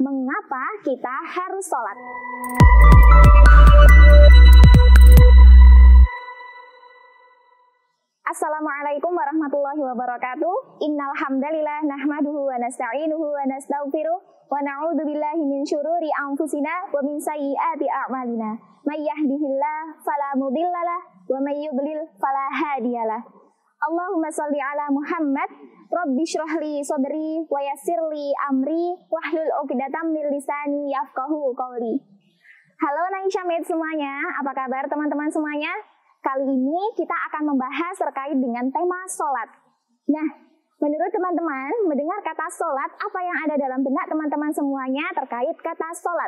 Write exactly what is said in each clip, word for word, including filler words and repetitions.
mengapa kita harus sholat. Assalamualaikum warahmatullahi wabarakatuh. Innal hamdalillah nahmaduhu wa nasta'inuhu wa nastaghfiruh wa na'udzu billahi min syururi anfusina wa min sayyiati a'malina. May yahdihillahu fala mudhillalah wa may yudlil fala hadiyalah. Allahumma shalli ala Muhammad. Rabbi shrah li sadri wa yassir li amri wahlul 'uqdatam min lisani yafqahu qawli. Halo Naisha Med semuanya, apa kabar teman-teman semuanya? Kali ini kita akan membahas terkait dengan tema sholat. Nah, menurut teman-teman, mendengar kata sholat, apa yang ada dalam benak teman-teman semuanya terkait kata sholat?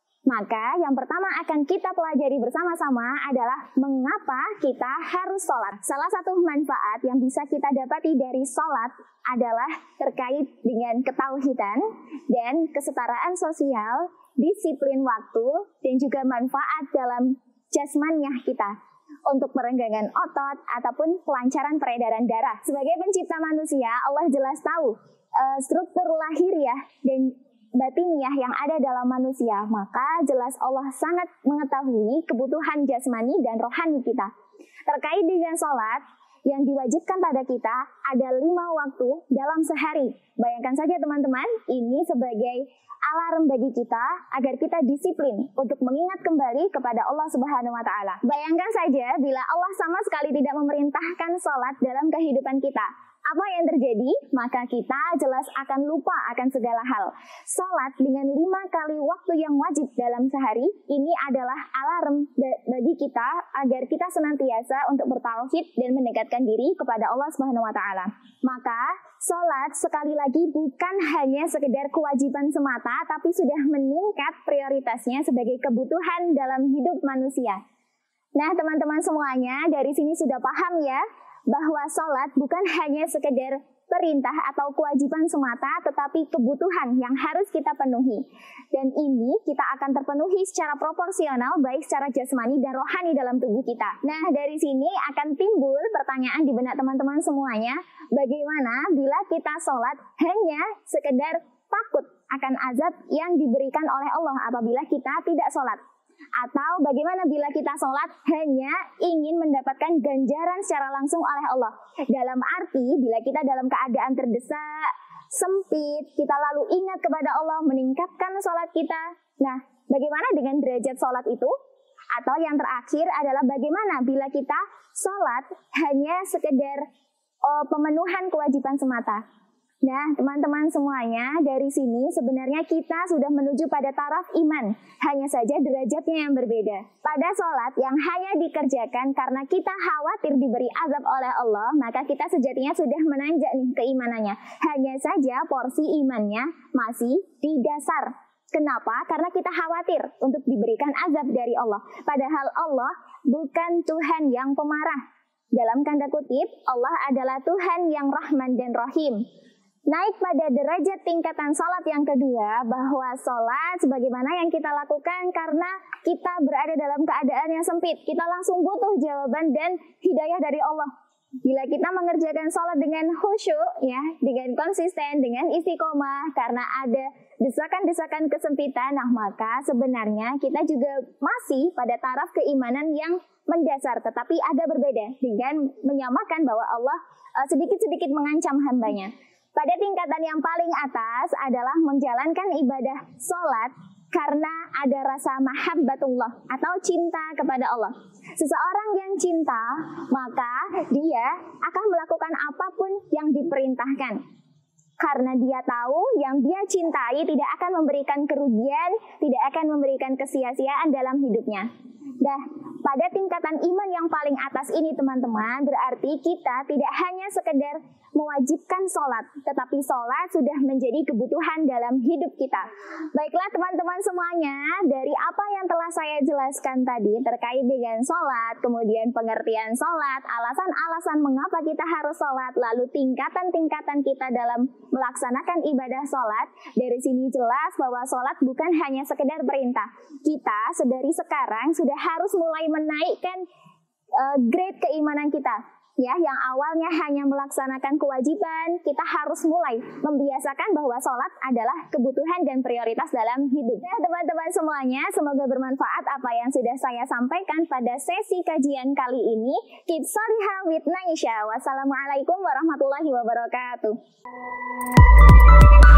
Maka yang pertama akan kita pelajari bersama-sama adalah mengapa kita harus sholat. Salah satu manfaat yang bisa kita dapati dari sholat adalah terkait dengan ketauhidan dan kesetaraan sosial, disiplin waktu, dan juga manfaat dalam jasmaniah kita untuk perenggangan otot ataupun kelancaran peredaran darah. Sebagai pencipta manusia, Allah jelas tahu uh, struktur lahiriah dan batiniah yang ada dalam manusia. Maka jelas Allah sangat mengetahui kebutuhan jasmani dan rohani kita. Terkait dengan sholat, yang diwajibkan pada kita ada lima waktu dalam sehari. Bayangkan saja teman-teman, ini sebagai alarm bagi kita agar kita disiplin untuk mengingat kembali kepada Allah Subhanahu wa Ta'ala. Bayangkan saja bila Allah sama sekali tidak memerintahkan sholat dalam kehidupan kita. Apa yang terjadi? Maka kita jelas akan lupa akan segala hal. Sholat dengan lima kali waktu yang wajib dalam sehari, ini adalah alarm bagi kita agar kita senantiasa untuk bertauhid dan mendekatkan diri kepada Allah Subhanahu wa Ta'ala. Maka sholat sekali lagi bukan hanya sekedar kewajiban semata, tapi sudah meningkat prioritasnya sebagai kebutuhan dalam hidup manusia. Nah teman-teman semuanya, dari sini sudah paham ya, bahwa sholat bukan hanya sekedar perintah atau kewajiban semata, tetapi kebutuhan yang harus kita penuhi. Dan ini kita akan terpenuhi secara proporsional, baik secara jasmani dan rohani dalam tubuh kita. Nah, dari sini akan timbul pertanyaan di benak teman-teman semuanya, bagaimana bila kita sholat hanya sekedar takut akan azab yang diberikan oleh Allah apabila kita tidak sholat? Atau bagaimana bila kita sholat hanya ingin mendapatkan ganjaran secara langsung oleh Allah? Dalam arti bila kita dalam keadaan terdesak, sempit, kita lalu ingat kepada Allah, meningkatkan sholat kita. Nah, bagaimana dengan derajat sholat itu? Atau yang terakhir adalah bagaimana bila kita sholat hanya sekedar oh, pemenuhan kewajiban semata? Nah, teman-teman semuanya, dari sini sebenarnya kita sudah menuju pada taraf iman. Hanya saja derajatnya yang berbeda. Pada sholat yang hanya dikerjakan karena kita khawatir diberi azab oleh Allah, maka kita sejatinya sudah menanjak nih keimanannya. Hanya saja porsi imannya masih di dasar. Kenapa? Karena kita khawatir untuk diberikan azab dari Allah. Padahal Allah bukan Tuhan yang pemarah. Dalam tanda kutip, Allah adalah Tuhan yang Rahman dan Rahim. Naik pada derajat tingkatan sholat yang kedua, bahwa sholat sebagaimana yang kita lakukan karena kita berada dalam keadaan yang sempit. Kita langsung butuh jawaban dan hidayah dari Allah. Bila kita mengerjakan sholat dengan khusyuk, ya, dengan konsisten, dengan istiqomah, karena ada desakan-desakan kesempitan, nah maka sebenarnya kita juga masih pada taraf keimanan yang mendasar, tetapi agak berbeda dengan menyamakan bahwa Allah uh, sedikit-sedikit mengancam hambanya. Pada tingkatan yang paling atas adalah menjalankan ibadah sholat karena ada rasa mahabbatullah atau cinta kepada Allah. Seseorang yang cinta, maka dia akan melakukan apapun yang diperintahkan. Karena dia tahu yang dia cintai tidak akan memberikan kerugian, tidak akan memberikan kesia-siaan dalam hidupnya. Nah, pada tingkatan iman yang paling atas ini teman-teman, berarti kita tidak hanya sekedar mewajibkan sholat, tetapi sholat sudah menjadi kebutuhan dalam hidup kita. Baiklah teman-teman semuanya, dari apa yang telah saya jelaskan tadi terkait dengan sholat, kemudian pengertian sholat, alasan-alasan mengapa kita harus sholat, lalu tingkatan-tingkatan kita dalam melaksanakan ibadah sholat, dari sini jelas bahwa sholat bukan hanya sekedar perintah. Kita sedari sekarang sudah harus mulai menaikkan uh, grade keimanan kita. Ya, yang awalnya hanya melaksanakan kewajiban, kita harus mulai membiasakan bahwa sholat adalah kebutuhan dan prioritas dalam hidup. Ya, teman-teman semuanya, semoga bermanfaat apa yang sudah saya sampaikan pada sesi kajian kali ini. Keep Shaliha with Naisha. Wassalamualaikum warahmatullahi wabarakatuh.